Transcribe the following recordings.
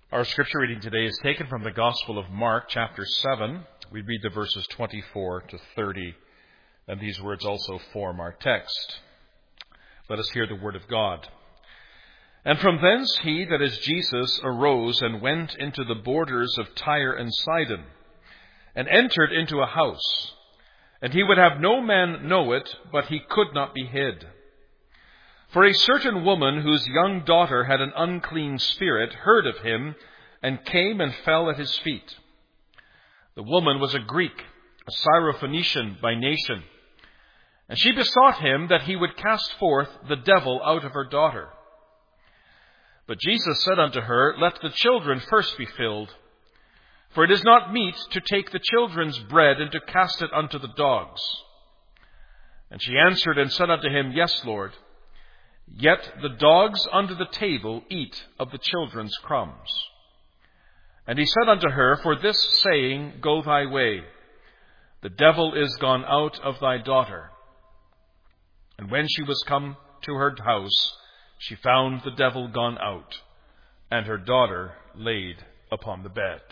Our scripture reading today is taken from the Gospel of Mark, chapter 7. We read the verses 24 to 30, and these words also form our text. Let us hear the word of God. And from thence he, that is Jesus, arose and went into the borders of Tyre and Sidon, and entered into a house. And he would have no man know it, but he could not be hid. For a certain woman whose young daughter had an unclean spirit heard of him, and came and fell at his feet. The woman was a Greek, a Syrophoenician by nation, and she besought him that he would cast forth the devil out of her daughter. But Jesus said unto her, Let the children first be filled, for it is not meet to take the children's bread and to cast it unto the dogs. And she answered and said unto him, Yes, Lord. Yet the dogs under the table eat of the children's crumbs. And he said unto her, For this saying, Go thy way. The devil is gone out of thy daughter. And when she was come to her house, she found the devil gone out, and her daughter laid upon the bed.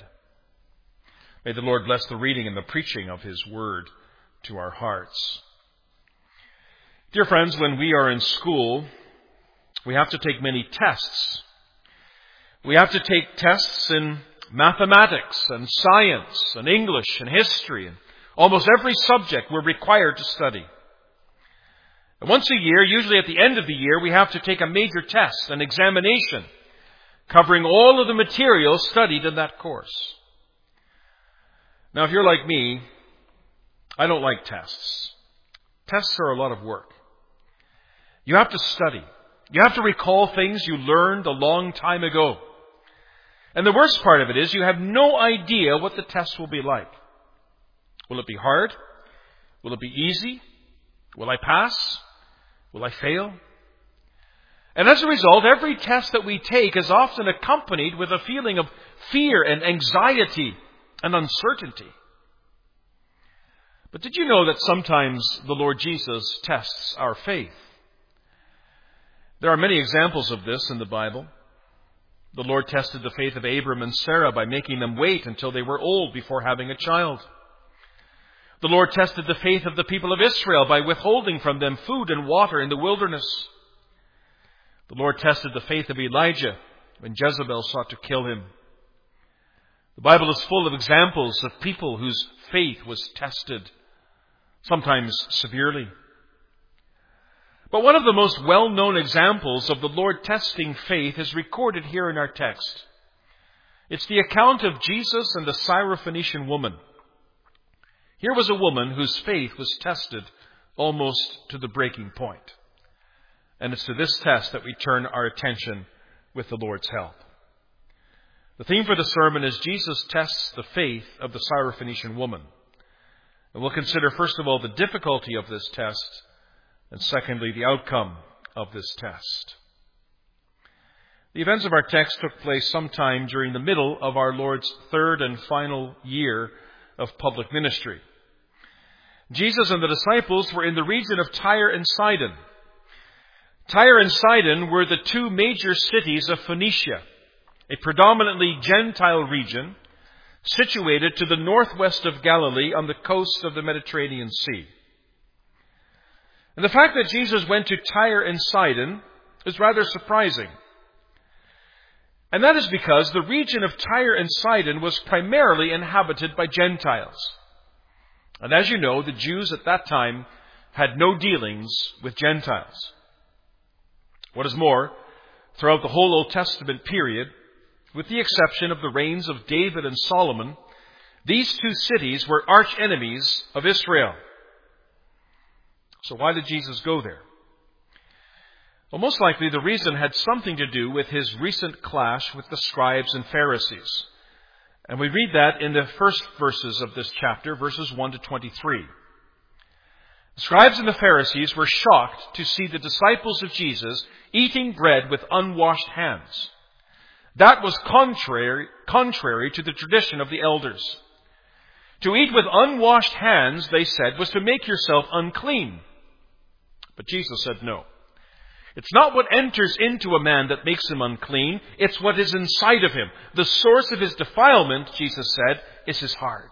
May the Lord bless the reading and the preaching of his word to our hearts. Dear friends, when we are in school, we have to take many tests. We have to take tests in mathematics and science and English and history and almost every subject we're required to study. And once a year, usually at the end of the year, we have to take a major test, an examination, covering all of the material studied in that course. Now, if you're like me, I don't like tests. Tests are a lot of work. You have to study. You have to recall things you learned a long time ago. And the worst part of it is you have no idea what the test will be like. Will it be hard? Will it be easy? Will I pass? Will I fail? And as a result, every test that we take is often accompanied with a feeling of fear and anxiety and uncertainty. But did you know that sometimes the Lord Jesus tests our faith? There are many examples of this in the Bible. The Lord tested the faith of Abram and Sarah by making them wait until they were old before having a child. The Lord tested the faith of the people of Israel by withholding from them food and water in the wilderness. The Lord tested the faith of Elijah when Jezebel sought to kill him. The Bible is full of examples of people whose faith was tested, sometimes severely. But one of the most well-known examples of the Lord testing faith is recorded here in our text. It's the account of Jesus and the Syrophoenician woman. Here was a woman whose faith was tested almost to the breaking point. And it's to this test that we turn our attention with the Lord's help. The theme for the sermon is Jesus tests the faith of the Syrophoenician woman. And we'll consider, first of all, the difficulty of this test, and secondly, the outcome of this test. The events of our text took place sometime during the middle of our Lord's third and final year of public ministry. Jesus and the disciples were in the region of Tyre and Sidon. Tyre and Sidon were the two major cities of Phoenicia, a predominantly Gentile region situated to the northwest of Galilee on the coast of the Mediterranean Sea. And the fact that Jesus went to Tyre and Sidon is rather surprising. And that is because the region of Tyre and Sidon was primarily inhabited by Gentiles. And as you know, the Jews at that time had no dealings with Gentiles. What is more, throughout the whole Old Testament period, with the exception of the reigns of David and Solomon, these two cities were arch enemies of Israel. So why did Jesus go there? Well, most likely the reason had something to do with his recent clash with the scribes and Pharisees. And we read that in the first verses of this chapter, verses 1 to 23. The scribes and the Pharisees were shocked to see the disciples of Jesus eating bread with unwashed hands. That was contrary to the tradition of the elders. To eat with unwashed hands, they said, was to make yourself unclean. But Jesus said no. It's not what enters into a man that makes him unclean. It's what is inside of him. The source of his defilement, Jesus said, is his heart.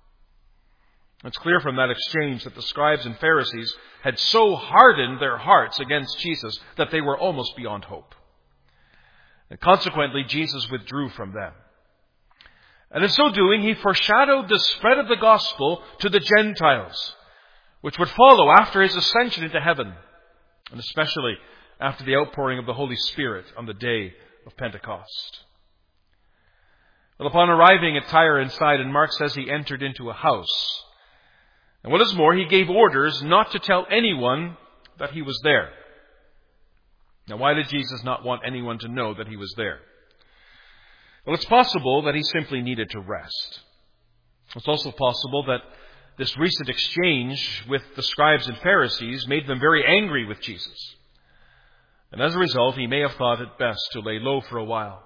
It's clear from that exchange that the scribes and Pharisees had so hardened their hearts against Jesus that they were almost beyond hope. And consequently, Jesus withdrew from them. And in so doing, he foreshadowed the spread of the gospel to the Gentiles, which would follow after his ascension into heaven, and especially after the outpouring of the Holy Spirit on the day of Pentecost. Well, upon arriving at Tyre and Sidon, Mark says he entered into a house. And what is more, he gave orders not to tell anyone that he was there. Now, why did Jesus not want anyone to know that he was there? Well, it's possible that he simply needed to rest. It's also possible that this recent exchange with the scribes and Pharisees made them very angry with Jesus. And as a result, he may have thought it best to lay low for a while.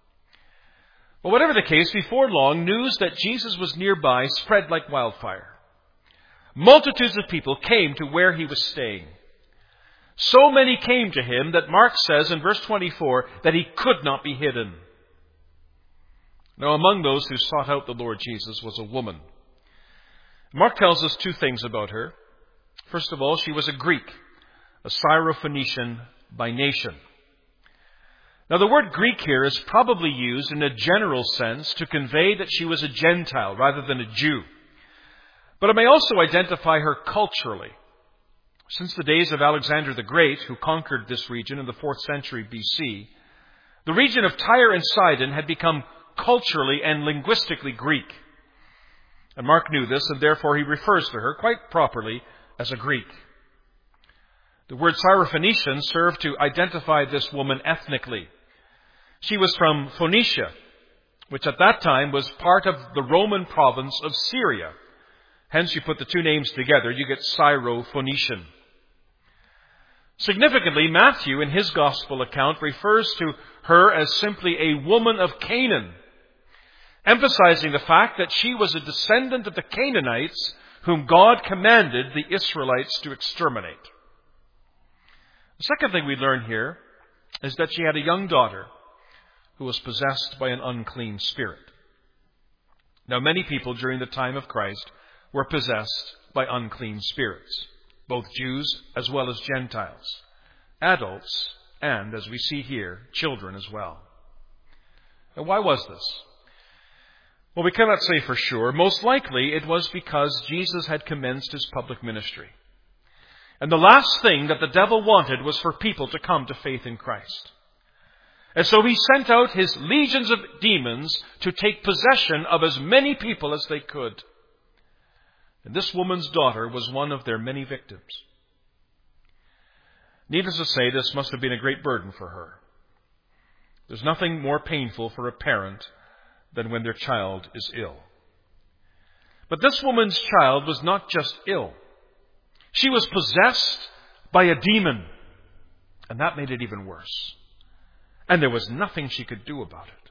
But whatever the case, before long, news that Jesus was nearby spread like wildfire. Multitudes of people came to where he was staying. So many came to him that Mark says in verse 24 that he could not be hidden. Now, among those who sought out the Lord Jesus was a woman. Mark tells us two things about her. First of all, she was a Greek, a Syrophoenician by nation. Now, the word Greek here is probably used in a general sense to convey that she was a Gentile rather than a Jew. But it may also identify her culturally. Since the days of Alexander the Great, who conquered this region in the 4th century BC, the region of Tyre and Sidon had become culturally and linguistically Greek. And Mark knew this, and therefore he refers to her quite properly as a Greek. The word Syrophoenician served to identify this woman ethnically. She was from Phoenicia, which at that time was part of the Roman province of Syria. Hence, you put the two names together, you get Syrophoenician. Significantly, Matthew, in his gospel account, refers to her as simply a woman of Canaan, emphasizing the fact that she was a descendant of the Canaanites whom God commanded the Israelites to exterminate. The second thing we learn here is that she had a young daughter who was possessed by an unclean spirit. Now, many people during the time of Christ were possessed by unclean spirits, both Jews as well as Gentiles, adults, and, as we see here, children as well. Now, why was this? Well, we cannot say for sure. Most likely it was because Jesus had commenced his public ministry. And the last thing that the devil wanted was for people to come to faith in Christ. And so he sent out his legions of demons to take possession of as many people as they could. And this woman's daughter was one of their many victims. Needless to say, this must have been a great burden for her. There's nothing more painful for a parent than when their child is ill. But this woman's child was not just ill. She was possessed by a demon. And that made it even worse. And there was nothing she could do about it.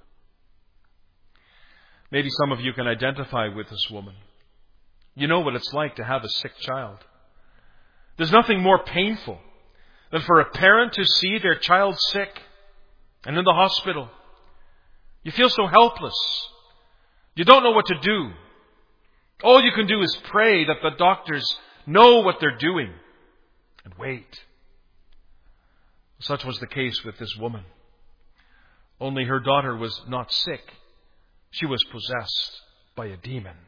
Maybe some of you can identify with this woman. You know what it's like to have a sick child. There's nothing more painful than for a parent to see their child sick and in the hospital. You feel so helpless. You don't know what to do. All you can do is pray that the doctors know what they're doing and wait. Such was the case with this woman. Only her daughter was not sick. She was possessed by a demon.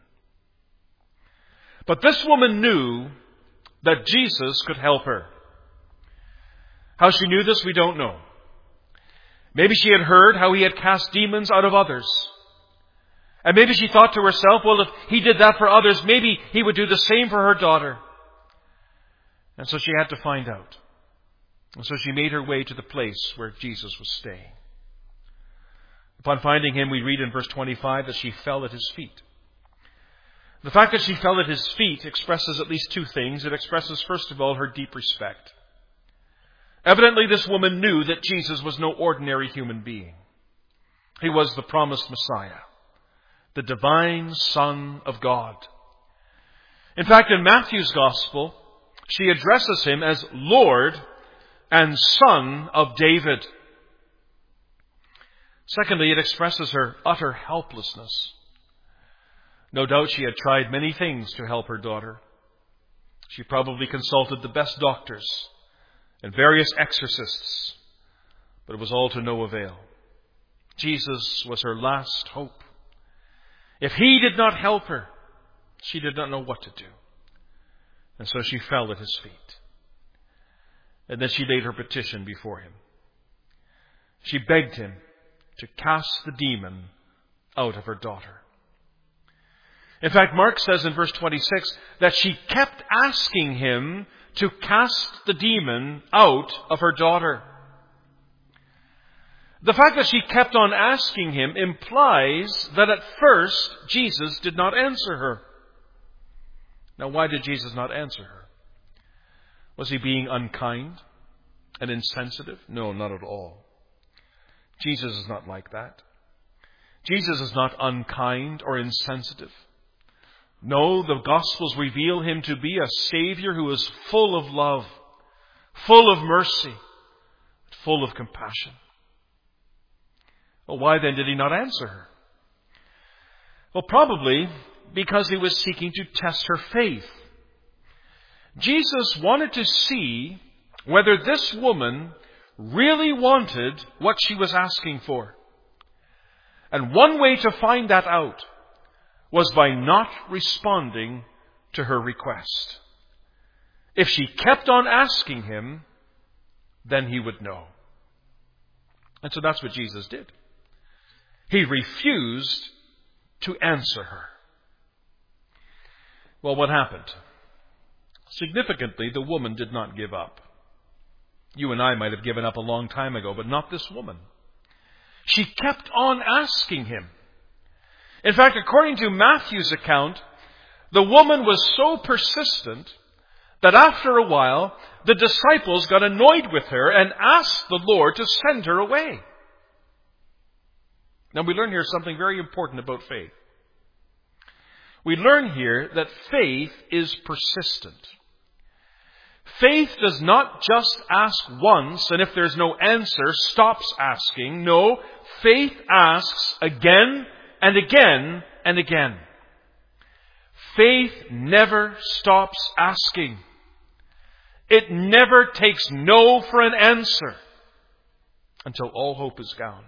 But this woman knew that Jesus could help her. How she knew this, we don't know. Maybe she had heard how he had cast demons out of others. And maybe she thought to herself, well, if he did that for others, maybe he would do the same for her daughter. And so she had to find out. And so she made her way to the place where Jesus was staying. Upon finding him, we read in verse 25 that she fell at his feet. The fact that she fell at his feet expresses at least two things. It expresses, first of all, her deep respect. Evidently, this woman knew that Jesus was no ordinary human being. He was the promised Messiah, the divine Son of God. In fact, in Matthew's Gospel, she addresses him as Lord and Son of David. Secondly, it expresses her utter helplessness. No doubt she had tried many things to help her daughter. She probably consulted the best doctors and various exorcists, but it was all to no avail. Jesus was her last hope. If he did not help her, she did not know what to do. And so she fell at his feet. And then she laid her petition before him. She begged him to cast the demon out of her daughter. In fact, Mark says in verse 26 that she kept asking him to cast the demon out of her daughter. The fact that she kept on asking him implies that at first Jesus did not answer her. Now, why did Jesus not answer her? Was he being unkind and insensitive? No, not at all. Jesus is not like that. Jesus is not unkind or insensitive. No, the Gospels reveal him to be a Savior who is full of love, full of mercy, full of compassion. Well, why then did he not answer her? Well, probably because he was seeking to test her faith. Jesus wanted to see whether this woman really wanted what she was asking for. And one way to find that out was by not responding to her request. If she kept on asking him, then he would know. And so that's what Jesus did. He refused to answer her. Well, what happened? Significantly, the woman did not give up. You and I might have given up a long time ago, but not this woman. She kept on asking him. In fact, according to Matthew's account, the woman was so persistent that after a while, the disciples got annoyed with her and asked the Lord to send her away. Now, we learn here something very important about faith. We learn here that faith is persistent. Faith does not just ask once, and if there's no answer, stops asking. No, faith asks again and again and again. Faith never stops asking. It never takes no for an answer until all hope is gone.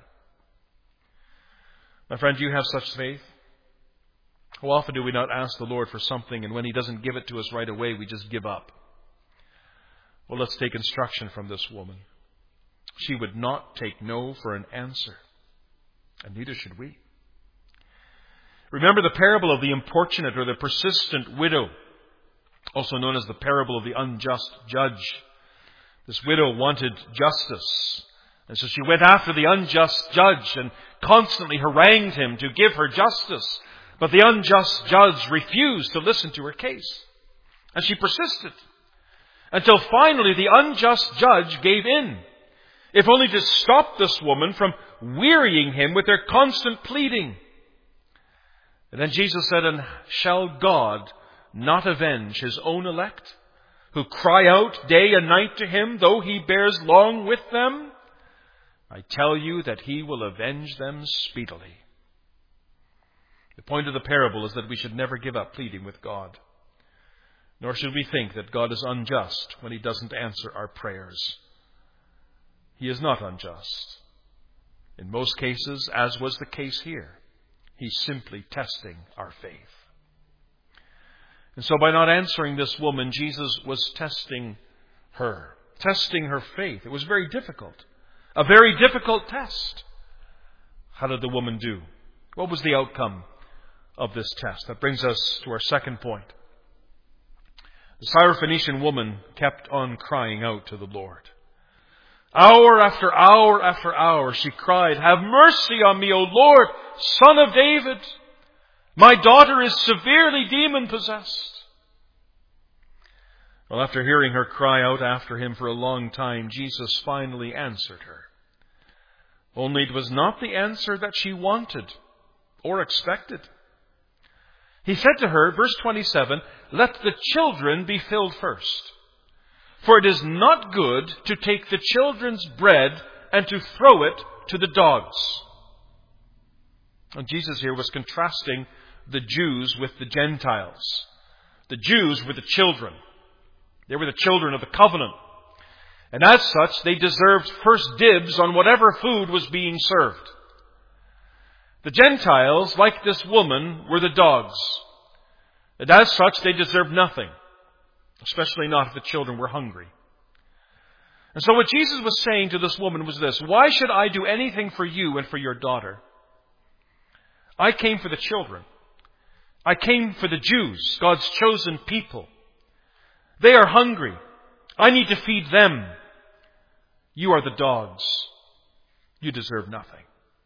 My friend, do you have such faith? How often do we not ask the Lord for something, and when he doesn't give it to us right away, we just give up? Well, let's take instruction from this woman. She would not take no for an answer, and neither should we. Remember the parable of the importunate or the persistent widow, also known as the parable of the unjust judge. This widow wanted justice, and so she went after the unjust judge and constantly harangued him to give her justice. But the unjust judge refused to listen to her case. And she persisted until finally the unjust judge gave in, if only to stop this woman from wearying him with her constant pleading. And then Jesus said, "And shall God not avenge his own elect, who cry out day and night to him, though he bears long with them? I tell you that he will avenge them speedily." The point of the parable is that we should never give up pleading with God. Nor should we think that God is unjust when he doesn't answer our prayers. He is not unjust. In most cases, as was the case here, he's simply testing our faith. And so by not answering this woman, Jesus was testing her faith. It was very difficult. A very difficult test. How did the woman do? What was the outcome of this test? That brings us to our second point. The Syrophoenician woman kept on crying out to the Lord. Hour after hour after hour, she cried, "Have mercy on me, O Lord, Son of David. My daughter is severely demon-possessed." Well, after hearing her cry out after him for a long time, Jesus finally answered her. Only it was not the answer that she wanted or expected. He said to her, verse 27, "Let the children be filled first. For it is not good to take the children's bread and to throw it to the dogs." And Jesus here was contrasting the Jews with the Gentiles. The Jews were the children. They were the children of the covenant. And as such, they deserved first dibs on whatever food was being served. The Gentiles, like this woman, were the dogs. And as such, they deserved nothing, especially not if the children were hungry. And so what Jesus was saying to this woman was this: "Why should I do anything for you and for your daughter? I came for the children. I came for the Jews, God's chosen people. They are hungry. I need to feed them. You are the dogs. You deserve nothing."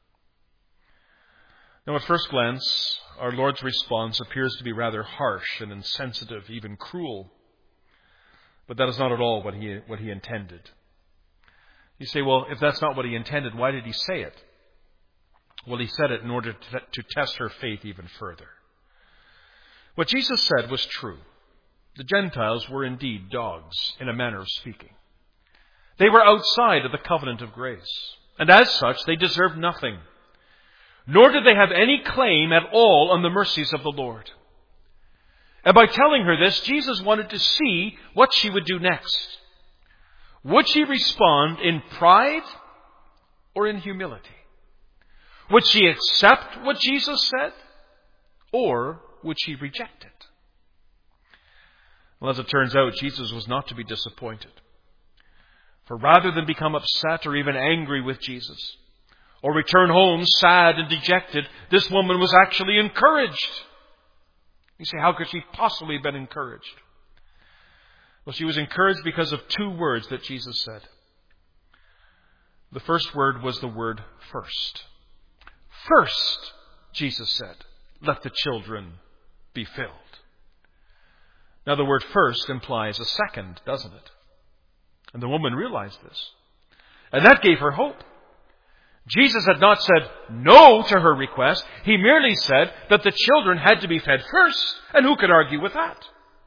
Now, at first glance, our Lord's response appears to be rather harsh and insensitive, even cruel. But that is not at all what he intended. You say, well, if that's not what he intended, why did he say it? Well, he said it in order to test her faith even further. What Jesus said was true. The Gentiles were indeed dogs, in a manner of speaking. They were outside of the covenant of grace, and as such, they deserved nothing. Nor did they have any claim at all on the mercies of the Lord. And by telling her this, Jesus wanted to see what she would do next. Would she respond in pride or in humility? Would she accept what Jesus said, or would she reject it? Well, as it turns out, Jesus was not to be disappointed. For rather than become upset or even angry with Jesus, or return home sad and dejected, this woman was actually encouraged. You say, how could she possibly have been encouraged? Well, she was encouraged because of two words that Jesus said. The first word was the word first. First, Jesus said, let the children be filled. Now, the word first implies a second, doesn't it? And the woman realized this. And that gave her hope. Jesus had not said no to her request. He merely said that the children had to be fed first. And who could argue with that?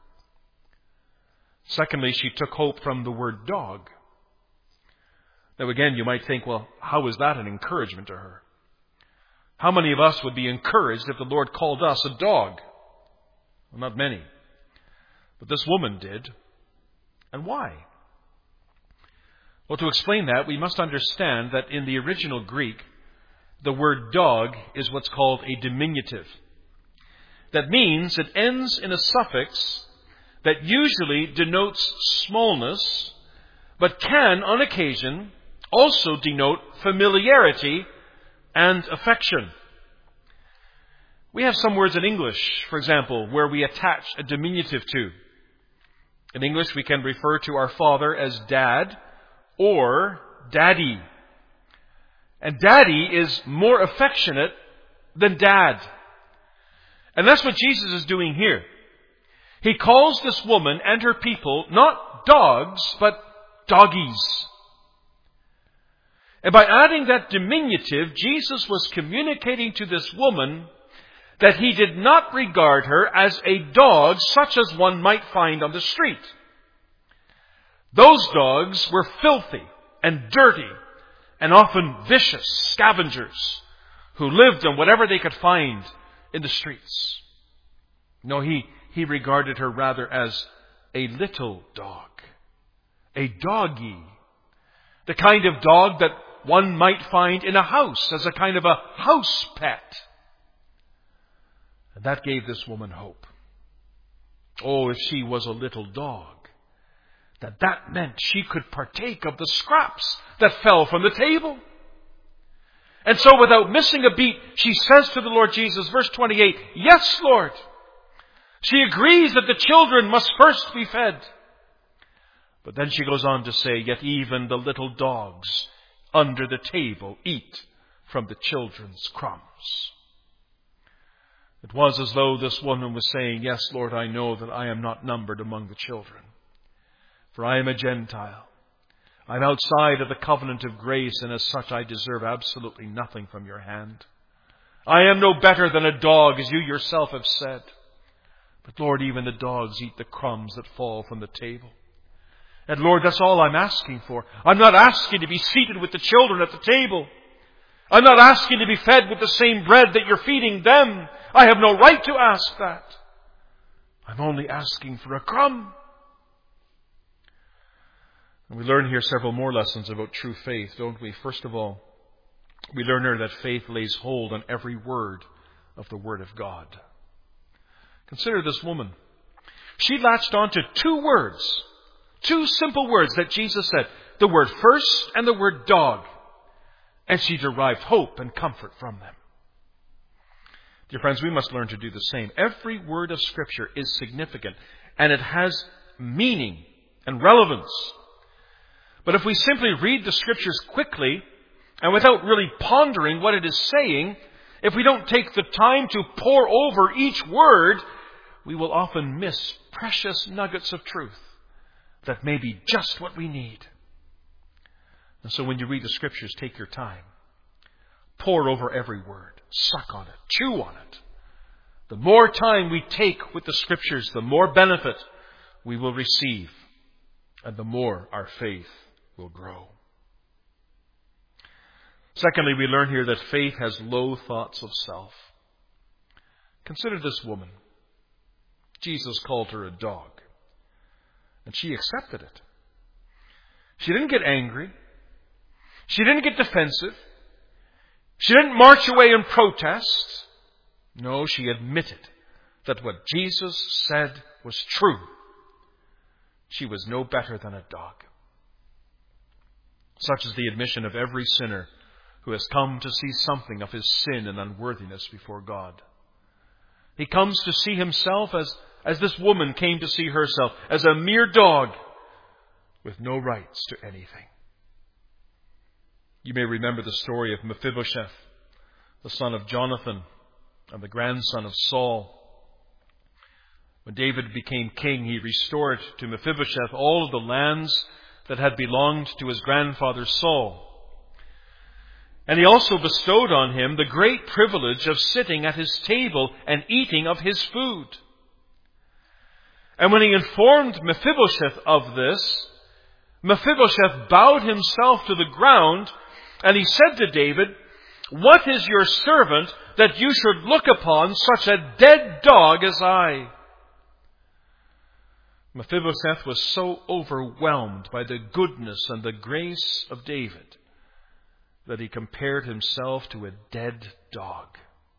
Secondly, she took hope from the word dog. Now again, you might think, well, how is that an encouragement to her? How many of us would be encouraged if the Lord called us a dog? Well, not many. But this woman did. And why? Well, to explain that, we must understand that in the original Greek, the word dog is what's called a diminutive. That means it ends in a suffix that usually denotes smallness, but can, on occasion, also denote familiarity and affection. We have some words in English, for example, where we attach a diminutive to. In English, we can refer to our father as dad or daddy. And daddy is more affectionate than dad. And that's what Jesus is doing here. He calls this woman and her people not dogs, but doggies. And by adding that diminutive, Jesus was communicating to this woman that he did not regard her as a dog such as one might find on the street. Those dogs were filthy and dirty and often vicious scavengers who lived on whatever they could find in the streets. No, he regarded her rather as a little dog, a doggie, the kind of dog that one might find in a house as a kind of a house pet. And that gave this woman hope. Oh, if she was a little dog, that meant she could partake of the scraps that fell from the table. And so without missing a beat, she says to the Lord Jesus, verse 28, "Yes, Lord." She agrees that the children must first be fed. But then she goes on to say, "Yet even the little dogs under the table eat from the children's crumbs." It was as though this woman was saying, "Yes, Lord, I know that I am not numbered among the children. For I am a Gentile. I'm outside of the covenant of grace, and as such I deserve absolutely nothing from your hand. I am no better than a dog, as you yourself have said. But Lord, even the dogs eat the crumbs that fall from the table. And Lord, that's all I'm asking for. I'm not asking to be seated with the children at the table. I'm not asking to be fed with the same bread that you're feeding them. I have no right to ask that. I'm only asking for a crumb. And we learn here several more lessons about true faith, don't we? First of all, we learn here that faith lays hold on every word of the Word of God. Consider this woman. She latched on to two words, two simple words that Jesus said, the word first and the word dog. And she derived hope and comfort from them. Dear friends, we must learn to do the same. Every word of Scripture is significant, and it has meaning and relevance. But if we simply read the Scriptures quickly, and without really pondering what it is saying, if we don't take the time to pore over each word, we will often miss precious nuggets of truth that may be just what we need. And so when you read the Scriptures, take your time. Pore over every word. Suck on it. Chew on it. The more time we take with the Scriptures, the more benefit we will receive, and the more our faith will grow. Secondly, we learn here that faith has low thoughts of self. Consider this woman. Jesus called her a dog, and she accepted it. She didn't get angry. She didn't get defensive. She didn't march away in protest. No, she admitted that what Jesus said was true. She was no better than a dog. Such is the admission of every sinner who has come to see something of his sin and unworthiness before God. He comes to see himself as this woman came to see herself, as a mere dog with no rights to anything. You may remember the story of Mephibosheth, the son of Jonathan and the grandson of Saul. When David became king, he restored to Mephibosheth all of the lands that had belonged to his grandfather Saul. And he also bestowed on him the great privilege of sitting at his table and eating of his food. And when he informed Mephibosheth of this, Mephibosheth bowed himself to the ground, and he said to David, "What is your servant that you should look upon such a dead dog as I?" Mephibosheth was so overwhelmed by the goodness and the grace of David that he compared himself to a dead dog.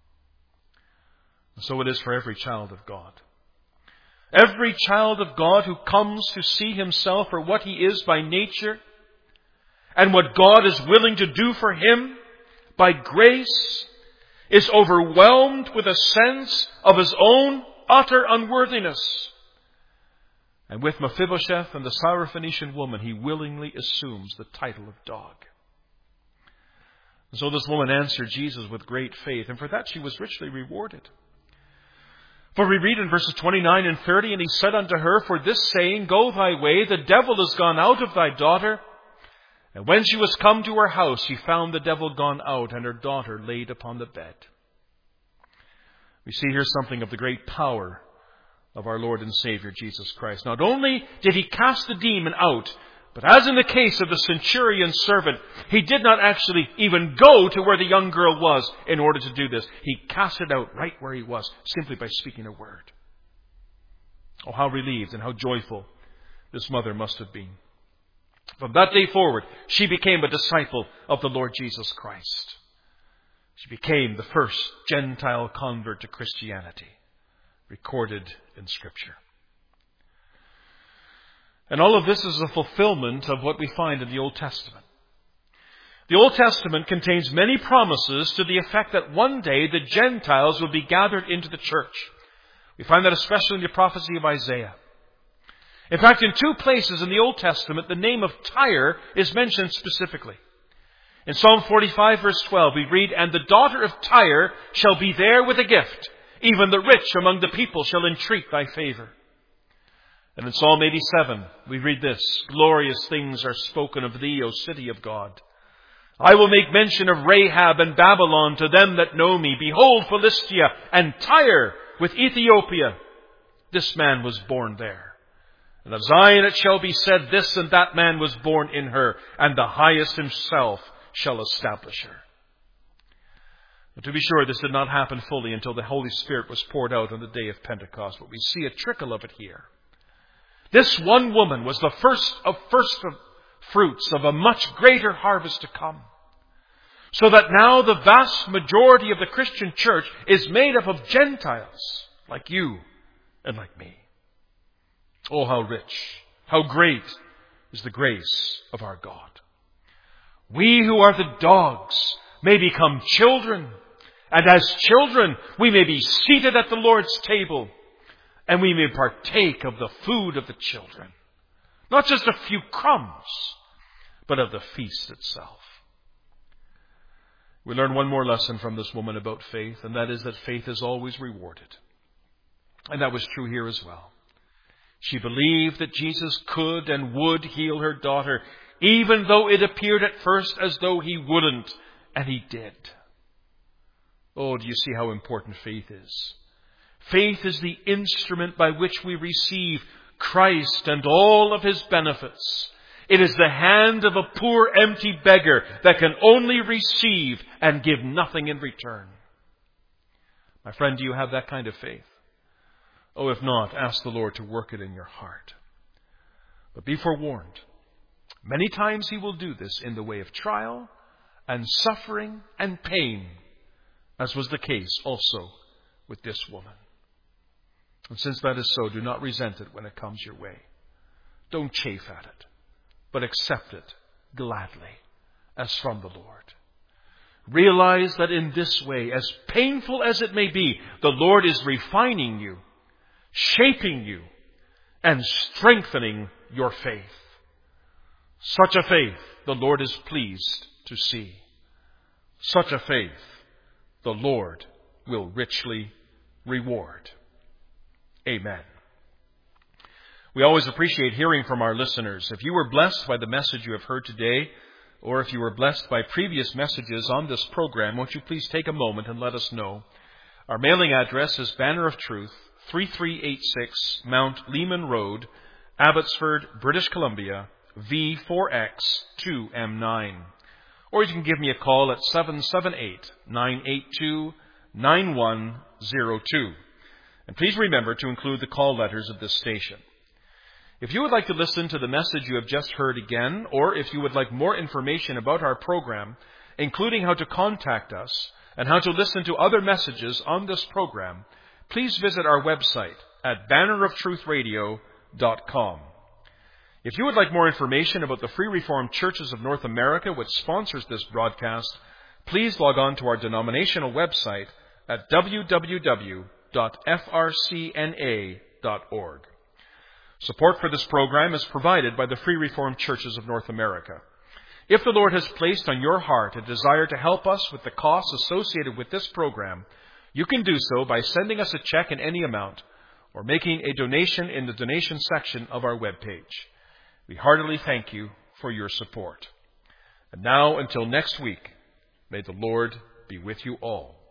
And so it is for every child of God. Every child of God who comes to see himself for what he is by nature and what God is willing to do for him by grace is overwhelmed with a sense of his own utter unworthiness. And with Mephibosheth and the Syrophoenician woman, he willingly assumes the title of dog. And so this woman answered Jesus with great faith, and for that she was richly rewarded. For we read in verses 29 and 30, "And he said unto her, For this saying, Go thy way, the devil is gone out of thy daughter. And when she was come to her house, she found the devil gone out, and her daughter laid upon the bed." We see here something of the great power of our Lord and Savior Jesus Christ. Not only did he cast the demon out, but as in the case of the centurion's servant, he did not actually even go to where the young girl was in order to do this. He cast it out right where he was, simply by speaking a word. Oh, how relieved and how joyful this mother must have been. From that day forward, she became a disciple of the Lord Jesus Christ. She became the first Gentile convert to Christianity, recorded in Scripture. And all of this is a fulfillment of what we find in the Old Testament. The Old Testament contains many promises to the effect that one day the Gentiles will be gathered into the church. We find that especially in the prophecy of Isaiah. In fact, in two places in the Old Testament, the name of Tyre is mentioned specifically. In Psalm 45, verse 12, we read, "And the daughter of Tyre shall be there with a gift. Even the rich among the people shall entreat thy favor." And in Psalm 87, we read this, "Glorious things are spoken of thee, O city of God. I will make mention of Rahab and Babylon to them that know me. Behold, Philistia and Tyre with Ethiopia. This man was born there, And of Zion it shall be said, this and that man was born in her, and the Highest himself shall establish her. But to be sure, this did not happen fully until the Holy Spirit was poured out on the day of Pentecost, but we see a trickle of it here. This one woman was the first of fruits of a much greater harvest to come. So that now the vast majority of the Christian church is made up of Gentiles, like you and like me. Oh, how rich, how great is the grace of our God. We who are the dogs may become children, and as children we may be seated at the Lord's table, and we may partake of the food of the children. Not just a few crumbs, but of the feast itself. We learn one more lesson from this woman about faith, and that is that faith is always rewarded. And that was true here as well. She believed that Jesus could and would heal her daughter, even though it appeared at first as though he wouldn't, and he did. Oh, do you see how important faith is? Faith is the instrument by which we receive Christ and all of his benefits. It is the hand of a poor empty beggar that can only receive and give nothing in return. My friend, do you have that kind of faith? Oh, if not, ask the Lord to work it in your heart. But be forewarned. Many times he will do this in the way of trial and suffering and pain, as was the case also with this woman. And since that is so, do not resent it when it comes your way. Don't chafe at it, but accept it gladly as from the Lord. Realize that in this way, as painful as it may be, the Lord is refining you, shaping you, and strengthening your faith. Such a faith the Lord is pleased to see. Such a faith the Lord will richly reward. Amen. We always appreciate hearing from our listeners. If you were blessed by the message you have heard today, or if you were blessed by previous messages on this program, won't you please take a moment and let us know. Our mailing address is Banner of Truth, 3386 Mount Lehman Road, Abbotsford, British Columbia, V4X2M9. Or you can give me a call at 778-982-9102. And please remember to include the call letters of this station. If you would like to listen to the message you have just heard again, or if you would like more information about our program, including how to contact us and how to listen to other messages on this program, please visit our website at banneroftruthradio.com. If you would like more information about the Free Reformed Churches of North America, which sponsors this broadcast, please log on to our denominational website at www.frcna.org. Support for this program is provided by the Free Reformed Churches of North America. If the Lord has placed on your heart a desire to help us with the costs associated with this program, you can do so by sending us a check in any amount or making a donation in the donation section of our webpage. We heartily thank you for your support. And now, until next week, may the Lord be with you all.